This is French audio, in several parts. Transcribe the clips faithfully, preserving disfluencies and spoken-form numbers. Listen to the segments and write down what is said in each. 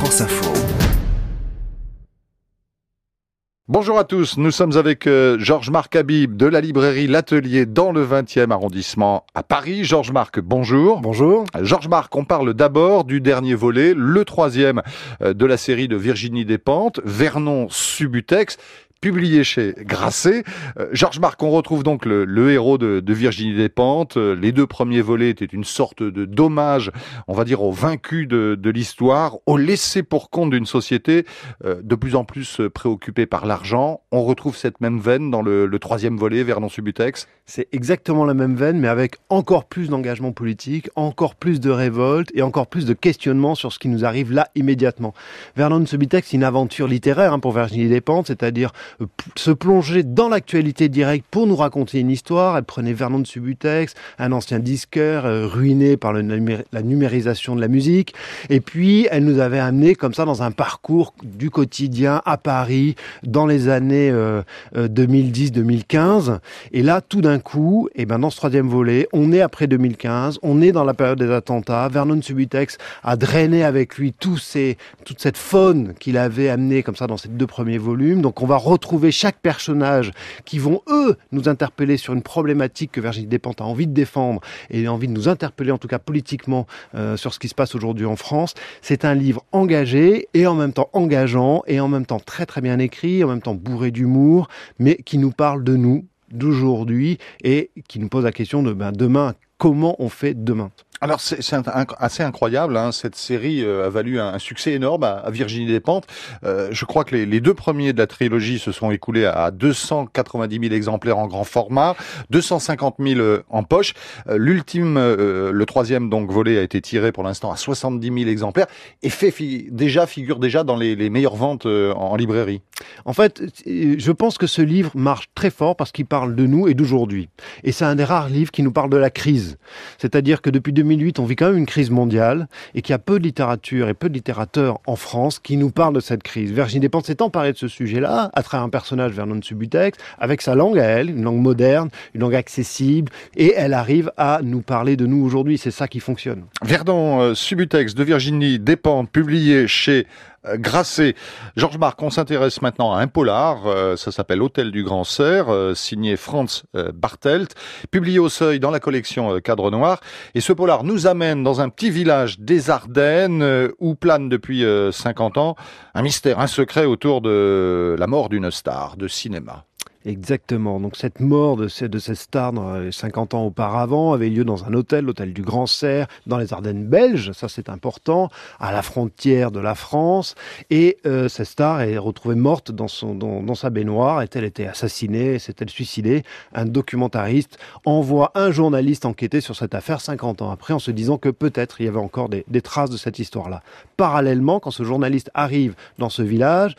France Info. Bonjour à tous, nous sommes avec euh, Georges-Marc Habib de la librairie L'Atelier dans le vingtième arrondissement à Paris. Georges-Marc, bonjour. Bonjour. Georges-Marc, on parle d'abord du dernier volet, le troisième euh, de la série de Virginie Despentes, Vernon Subutex, publié chez Grasset. Euh, Georges-Marc, on retrouve donc le, le héros de, de Virginie Despentes. Euh, les deux premiers volets étaient une sorte de d'hommage, on va dire, aux vaincus de, de l'histoire, aux laissés pour compte d'une société euh, de plus en plus préoccupée par l'argent. On retrouve cette même veine dans le, le troisième volet, Vernon Subutex. C'est exactement la même veine, mais avec encore plus d'engagement politique, encore plus de révolte et encore plus de questionnement sur ce qui nous arrive là immédiatement. Vernon Subutex, c'est une aventure littéraire hein, pour Virginie Despentes, c'est-à-dire euh, se plonger dans l'actualité directe pour nous raconter une histoire. Elle prenait Vernon de Subutex, un ancien disqueur euh, ruiné par le numé- la numérisation de la musique, et puis elle nous avait amené comme ça dans un parcours du quotidien à Paris dans les années euh, euh, deux mille dix deux mille quinze, et là tout d'un coup, et ben dans ce troisième volet, on est après deux mille quinze, on est dans la période des attentats. Vernon Subutex a drainé avec lui tous ces, toute cette faune qu'il avait amenée comme ça dans ces deux premiers volumes. Donc on va retrouver chaque personnage qui vont eux nous interpeller sur une problématique que Virginie Despentes a envie de défendre et envie de nous interpeller en tout cas politiquement euh, sur ce qui se passe aujourd'hui en France. C'est un livre engagé et en même temps engageant et en même temps très très bien écrit, en même temps bourré d'humour, mais qui nous parle de nous, d'aujourd'hui, et qui nous pose la question de ben, demain, comment on fait demain ? Alors c'est, c'est un, un, assez incroyable, hein. Cette série euh, a valu un, un succès énorme à, à Virginie Despentes. Euh, je crois que les, les deux premiers de la trilogie se sont écoulés à deux cent quatre-vingt-dix mille exemplaires en grand format, deux cent cinquante mille en poche. Euh, l'ultime, euh, le troisième donc volet a été tiré pour l'instant à soixante-dix mille exemplaires et fait fi- déjà figure déjà dans les, les meilleures ventes euh, en, en librairie. En fait, je pense que ce livre marche très fort parce qu'il parle de nous et d'aujourd'hui. Et c'est un des rares livres qui nous parle de la crise. C'est-à-dire que depuis deux mille huit, on vit quand même une crise mondiale et qu'il y a peu de littérature et peu de littérateurs en France qui nous parlent de cette crise. Virginie Despentes s'est emparée de ce sujet-là à travers un personnage, Vernon Subutex, avec sa langue à elle, une langue moderne, une langue accessible, et elle arrive à nous parler de nous aujourd'hui. C'est ça qui fonctionne. Vernon euh, Subutex de Virginie Despentes, publié chez Grasset. Georges-Marc, on s'intéresse maintenant à un polar, euh, ça s'appelle Hôtel du Grand Cerf, euh, signé Franz euh, Bartelt, publié au Seuil dans la collection euh, Cadre Noir. Et ce polar nous amène dans un petit village des Ardennes euh, où plane depuis euh, cinquante ans un mystère, un secret autour de la mort d'une star de cinéma. Exactement. Donc cette mort de, ces, de cette star dans, cinquante ans auparavant avait lieu dans un hôtel, l'hôtel du Grand Cerf, dans les Ardennes belges, ça c'est important, à la frontière de la France. Et euh, cette star est retrouvée morte dans, son, dans, dans sa baignoire. Est-elle été assassinée? S'est-elle suicidée? Un documentariste envoie un journaliste enquêter sur cette affaire cinquante ans après, en se disant que peut-être il y avait encore des, des traces de cette histoire-là. Parallèlement, quand ce journaliste arrive dans ce village,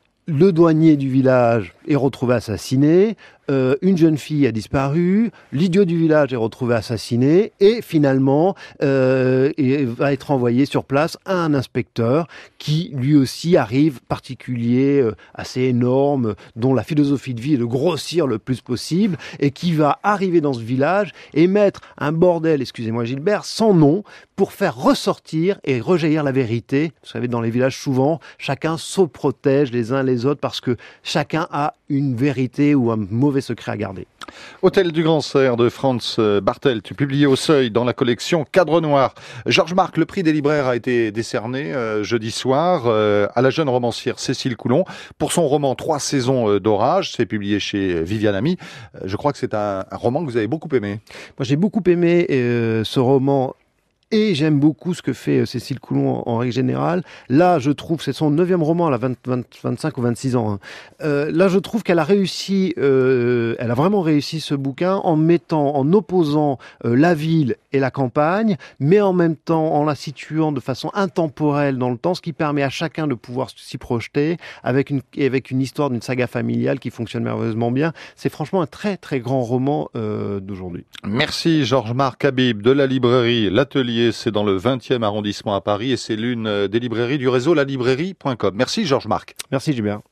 le douanier du village est retrouvé assassiné, euh, une jeune fille a disparu, l'idiot du village est retrouvé assassiné et finalement euh, et va être envoyé sur place un inspecteur qui lui aussi arrive, particulier, euh, assez énorme, dont la philosophie de vie est de grossir le plus possible et qui va arriver dans ce village et mettre un bordel, excusez-moi Gilbert, sans nom pour faire ressortir et rejaillir la vérité. Vous savez, dans les villages souvent, chacun se protège les uns les autres parce que chacun a une vérité ou un mauvais secret à garder. Hôtel du Grand Cerf de Franz Bartelt, publié au Seuil dans la collection Cadre Noir. Georges-Marc, le prix des libraires a été décerné euh, jeudi soir euh, à la jeune romancière Cécile Coulon pour son roman Trois saisons d'orage. C'est publié chez Viviane Ami. Euh, je crois que c'est un, un roman que vous avez beaucoup aimé. Moi, j'ai beaucoup aimé euh, ce roman. Et j'aime beaucoup ce que fait Cécile Coulon en, en règle générale. Là, je trouve, c'est son neuvième roman, elle a vingt, vingt, vingt-cinq ou vingt-six ans. Hein. Euh, là, je trouve qu'elle a réussi, euh, elle a vraiment réussi ce bouquin en mettant, en opposant euh, la ville et la campagne, mais en même temps en la situant de façon intemporelle dans le temps, ce qui permet à chacun de pouvoir s'y projeter avec une, avec une histoire d'une saga familiale qui fonctionne merveilleusement bien. C'est franchement un très très grand roman euh, d'aujourd'hui. Merci Georges-Marc Habib de la librairie L'Atelier. C'est dans le vingtième arrondissement à Paris et c'est l'une des librairies du réseau la librairie point com. Merci Georges-Marc. Merci Gilbert.